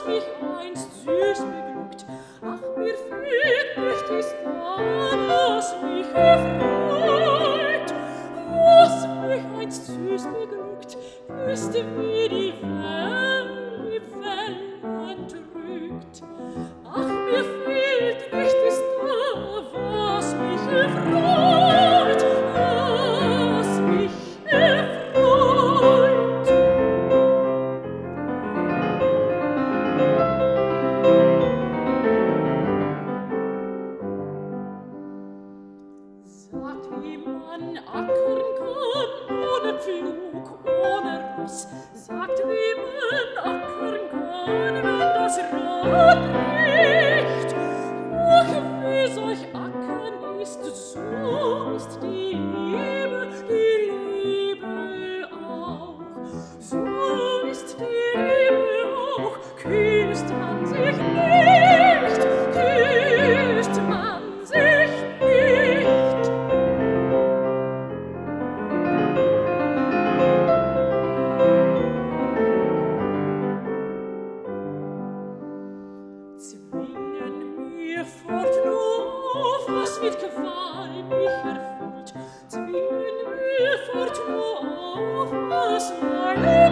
mich einst süß beglückt. Ach, mir fehlt nicht ist da, was mich erfreut. Was mich einst süß beglückt, ist wie die Wellen drückt. Ach, mir fehlt nicht ist da, was mich erfreut, was mich erfreut. Sagt, wie man ackern kann, ohne Pflug, ohne Ross. Sagt, wie man ackern kann, wenn das Rad bricht. Ach, wie solch Ackern ist, so ist die Liebe auch. So ist die Liebe auch, küsst man sich nicht, küsst man sich nicht. Zwingen mir fort nur auf, was mit Qual mich erfüllt. Zwingen mir fort nur auf, was meine